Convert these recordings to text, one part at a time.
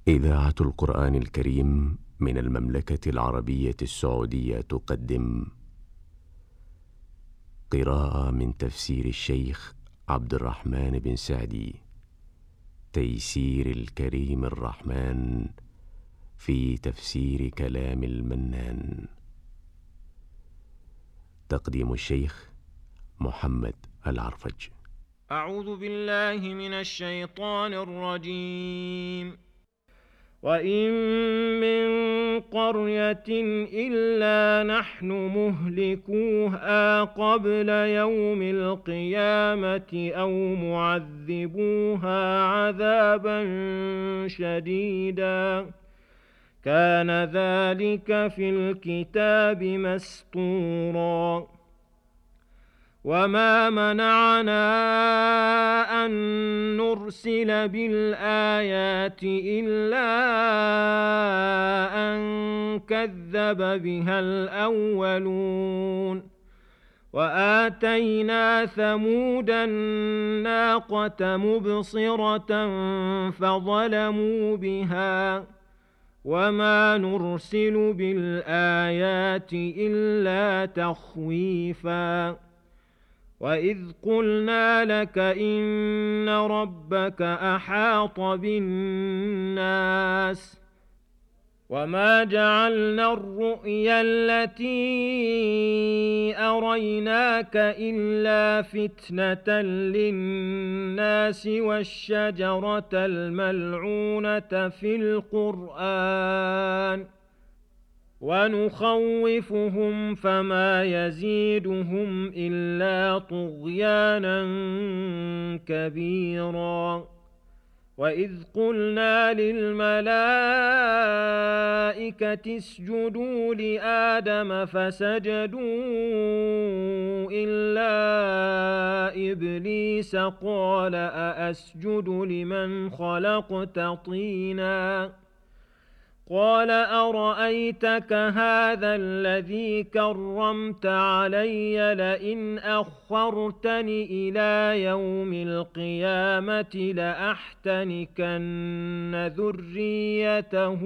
إذاعة القرآن الكريم من المملكة العربية السعودية تقدم قراءة من تفسير الشيخ عبد الرحمن بن سعدي، تيسير الكريم الرحمن في تفسير كلام المنان. تقديم الشيخ محمد العرفج. أعوذ بالله من الشيطان الرجيم. وإن من قرية إلا نحن مهلكوها قبل يوم القيامة أو معذبوها عذابا شديدا كان ذلك في الكتاب مسطورا. وما منعنا أن نرسل بالآيات إلا أن كذب بها الأولون وآتينا ثمود الناقة مبصرة فظلموا بها وما نرسل بالآيات إلا تخويفا. وإذ قلنا لك إن ربك أحاط بالناس وما جعلنا الرؤيا التي أريناك إلا فتنة للناس والشجرة الملعونة في القرآن ونخوفهم فما يزيدهم إلا طغيانا كبيرا. وإذ قلنا للملائكة اسجدوا لآدم فسجدوا إلا إبليس قال أأسجد لمن خلقت طينا قال أرأيتك هذا الذي كرمت علي لئن أخرتني إلى يوم القيامة لأحتنكن ذريته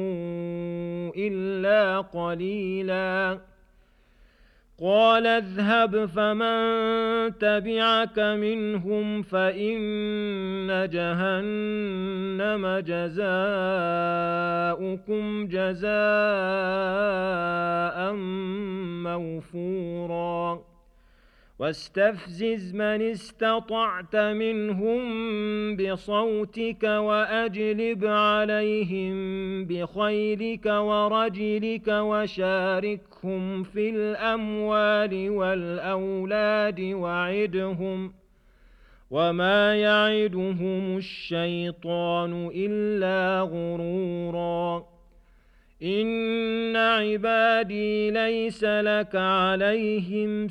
إلا قليلا. قال اذهب فمن تبعك منهم فإن جهنم جزاؤكم جزاء موفورا. واستفزز من استطعت منهم بصوتك وأجلب عليهم بخيلك ورجلك وشاركهم في الأموال والأولاد وعدهم وما يعدهم الشيطان إلا غرورا. إن عبادي ليس لك عليهم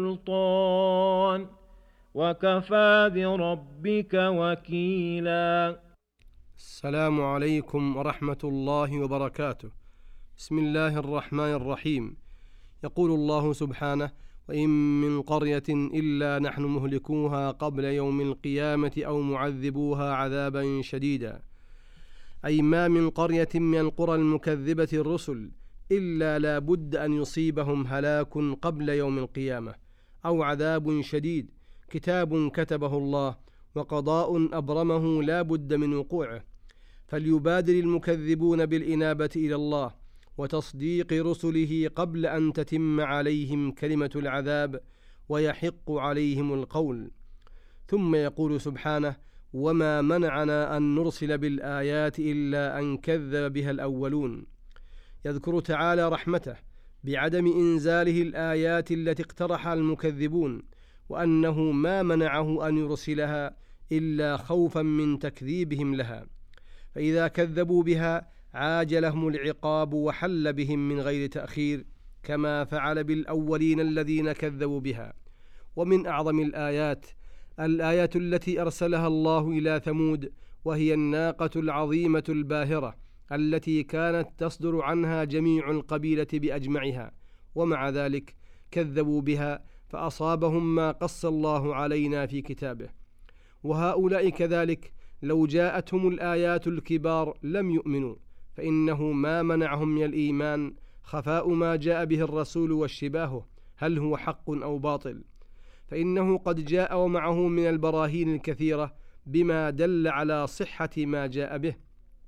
سلطان وكفى بربك وكيلا. السلام عليكم ورحمة الله وبركاته. بسم الله الرحمن الرحيم. يقول الله سبحانه: وإن من قرية إلا نحن مهلكوها قبل يوم القيامة أو معذبوها عذابا شديدا، أي ما من قرية من القرى المكذبة الرسل إلا لا بد أن يصيبهم هلاك قبل يوم القيامة أو عذاب شديد، كتاب كتبه الله وقضاء أبرمه لا بد من وقوعه. فليبادر المكذبون بالإنابة إلى الله وتصديق رسله قبل أن تتم عليهم كلمة العذاب ويحق عليهم القول. ثم يقول سبحانه: وما منعنا أن نرسل بالآيات إلا أن كذب بها الأولون. يذكر تعالى رحمته بعدم إنزاله الآيات التي اقترحها المكذبون، وأنه ما منعه أن يرسلها إلا خوفا من تكذيبهم لها، فإذا كذبوا بها عاجلهم العقاب وحل بهم من غير تأخير، كما فعل بالأولين الذين كذبوا بها. ومن أعظم الآية التي أرسلها الله إلى ثمود، وهي الناقة العظيمة الباهرة التي كانت تصدر عنها جميع القبيلة بأجمعها، ومع ذلك كذبوا بها فأصابهم ما قص الله علينا في كتابه. وهؤلاء كذلك لو جاءتهم الآيات الكبار لم يؤمنوا، فإنه ما منعهم من الإيمان خفاء ما جاء به الرسول واشتباهه هل هو حق أو باطل، فإنه قد جاء ومعه من البراهين الكثيرة بما دل على صحة ما جاء به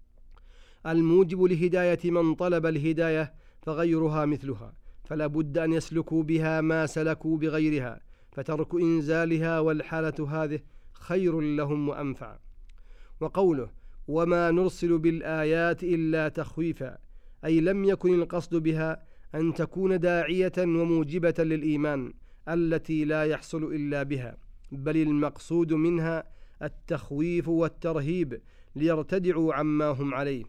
الموجب لهداية من طلب الهداية، فغيرها مثلها، فلا بد أن يسلكوا بها ما سلكوا بغيرها، فترك إنزالها والحالة هذه خير لهم وأنفع. وقوله وما نرسل بالآيات إلا تخويفا، أي لم يكن القصد بها أن تكون داعية وموجبة للإيمان التي لا يحصل إلا بها، بل المقصود منها التخويف والترهيب ليرتدعوا عما هم عليه.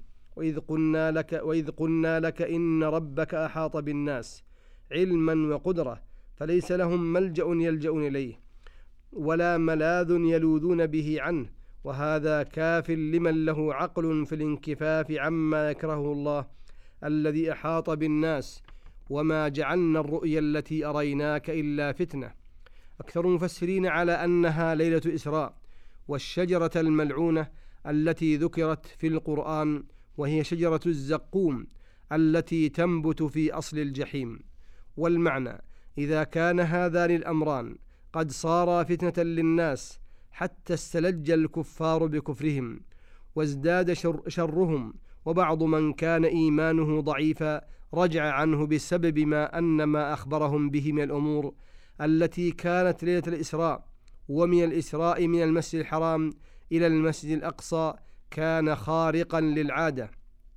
وإذ قلنا لك إن ربك أحاط بالناس علما وقدرة، فليس لهم ملجأ يلجأون إليه ولا ملاذ يلوذون به عنه، وهذا كاف لمن له عقل في الانكفاف عما يكرهه الله الذي أحاط بالناس. وما جعلنا الرؤيا التي أريناك إلا فتنة. أكثر المفسرين على أنها ليلة إسراء، والشجرة الملعونة التي ذكرت في القرآن وهي شجرة الزقوم التي تنبت في أصل الجحيم. والمعنى إذا كان هذان الأمران قد صارا فتنة للناس حتى استلج الكفار بكفرهم وازداد شرهم، وبعض من كان إيمانه ضعيفا رجع عنه بسبب ما أخبرهم به من الأمور التي كانت ليلة الإسراء. ومن الإسراء من المسجد الحرام إلى المسجد الأقصى كان خارقا للعادة.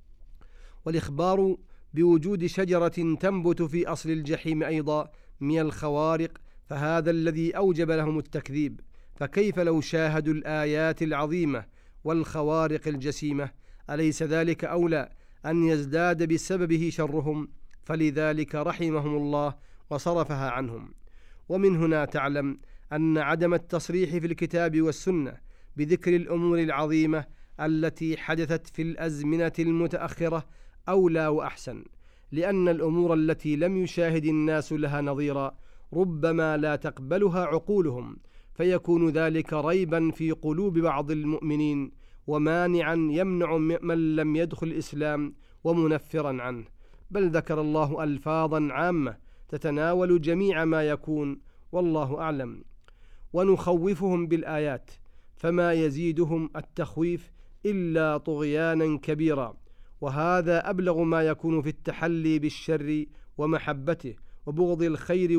والإخبار بوجود شجرة تنبت في أصل الجحيم أيضا من الخوارق، فهذا الذي أوجب لهم التكذيب، فكيف لو شاهدوا الآيات العظيمة والخوارق الجسيمة؟ أليس ذلك أولى أن يزداد بسببه شرهم؟ فلذلك رحمهم الله وصرفها عنهم. ومن هنا تعلم أن عدم التصريح في الكتاب والسنة بذكر الأمور العظيمة التي حدثت في الأزمنة المتأخرة أولى وأحسن، لأن الأمور التي لم يشاهد الناس لها نظيرا ربما لا تقبلها عقولهم، فيكون ذلك ريبا في قلوب بعض المؤمنين ومانعا يمنع من لم يدخل الإسلام ومنفرا عنه. بل ذكر الله ألفاظا عامة تتناول جميع ما يكون، والله أعلم. ونخوفهم بالآيات، فما يزيدهم التخويف إلا طغيانا كبيرا، وهذا أبلغ ما يكون في التحلي بالشر ومحبته وبغض الخير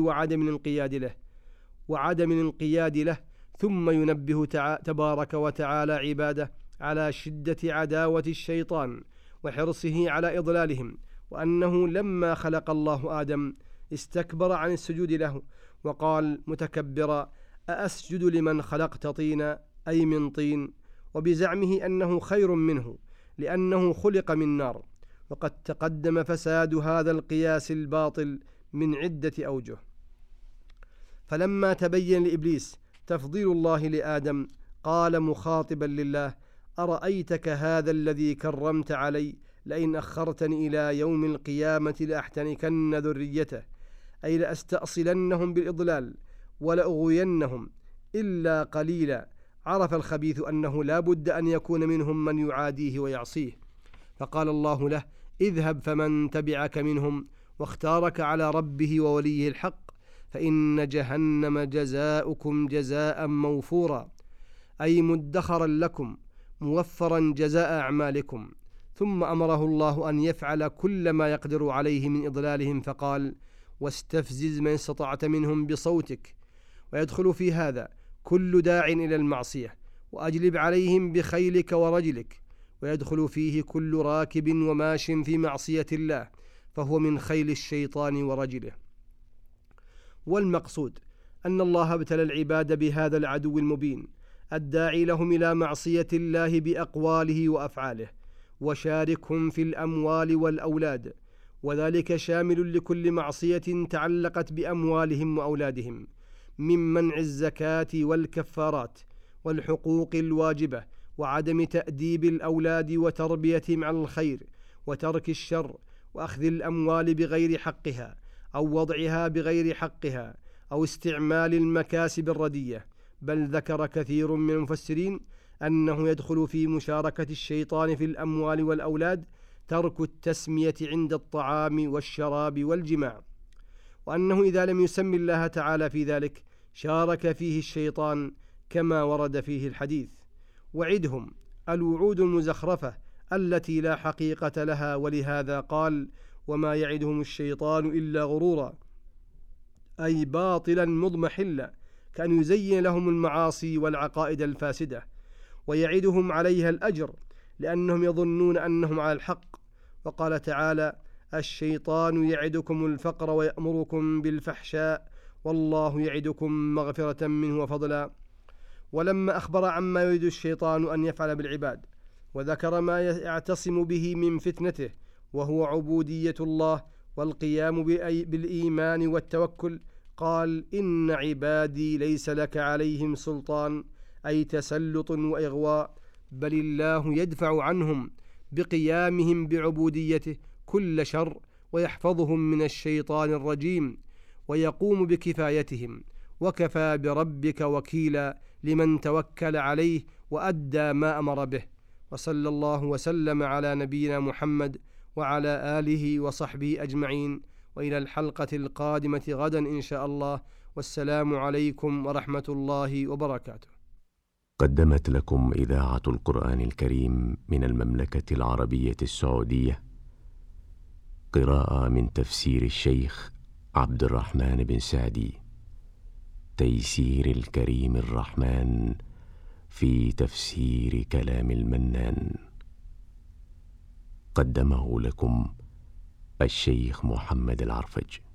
وعدم الانقياد له. ثم ينبه تبارك وتعالى عباده على شدة عداوة الشيطان وحرصه على إضلالهم، وأنه لما خلق الله آدم استكبر عن السجود له وقال متكبرا أأسجد لمن خلقت طينا، أي من طين، وبزعمه أنه خير منه لأنه خلق من نار. وقد تقدم فساد هذا القياس الباطل من عدة أوجه. فلما تبين لإبليس تفضيل الله لآدم قال مخاطبا لله أرأيتك هذا الذي كرمت علي لئن أخرتني إلى يوم القيامة لأحتنكن ذريته، أي لأستأصلنهم بالإضلال ولأغوينهم إلا قليلا. عرف الخبيث أنه لا بد أن يكون منهم من يعاديه ويعصيه، فقال الله له اذهب فمن تبعك منهم، واختارك على ربه ووليه الحق، فإن جهنم جزاؤكم جزاء موفورا، أي مدخرا لكم موفرا جزاء أعمالكم. ثم أمره الله أن يفعل كل ما يقدر عليه من إضلالهم، فقال واستفزز من استطعت منهم بصوتك، ويدخل في هذا كل داع إلى المعصية، وأجلب عليهم بخيلك ورجلك، ويدخل فيه كل راكب وماش في معصية الله، فهو من خيل الشيطان ورجله. والمقصود أن الله ابتلى العباد بهذا العدو المبين الداعي لهم إلى معصية الله بأقواله وأفعاله، وشاركهم في الأموال والأولاد، وذلك شامل لكل معصية تعلقت بأموالهم وأولادهم، من منع الزكاة والكفارات والحقوق الواجبة، وعدم تأديب الأولاد وتربيتهم على الخير، وترك الشر، وأخذ الأموال بغير حقها أو وضعها بغير حقها، أو استعمال المكاسب الردية. بل ذكر كثير من المفسرين أنه يدخل في مشاركة الشيطان في الأموال والأولاد ترك التسمية عند الطعام والشراب والجماع، وأنه إذا لم يسم الله تعالى في ذلك شارك فيه الشيطان كما ورد فيه الحديث. وعدهم الوعود المزخرفة التي لا حقيقة لها، ولهذا قال: وما يعدهم الشيطان إلا غرورا، أي باطلا مضمحلا، كأن يزين لهم المعاصي والعقائد الفاسدة، ويعدهم عليها الأجر لأنهم يظنون أنهم على الحق. وقال تعالى: الشيطان يعدكم الفقر ويأمركم بالفحشاء والله يعدكم مغفرة منه وفضلا. ولما أخبر عما يريد الشيطان أن يفعل بالعباد وذكر ما يعتصم به من فتنته وهو عبودية الله والقيام بالإيمان والتوكل، قال: إن عبادي ليس لك عليهم سلطان، أي تسلط وإغواء، بل الله يدفع عنهم بقيامهم بعبوديته كل شر ويحفظهم من الشيطان الرجيم ويقوم بكفايتهم، وكفى بربك وكيلا لمن توكل عليه وأدى ما أمر به. وصلى الله وسلم على نبينا محمد وعلى آله وصحبه أجمعين، وإلى الحلقة القادمة غدا إن شاء الله، والسلام عليكم ورحمة الله وبركاته. قدمت لكم إذاعة القرآن الكريم من المملكة العربية السعودية قراءة من تفسير الشيخ عبد الرحمن بن سعدي، تيسير الكريم الرحمن في تفسير كلام المنان. قدمه لكم الشيخ محمد العرفج.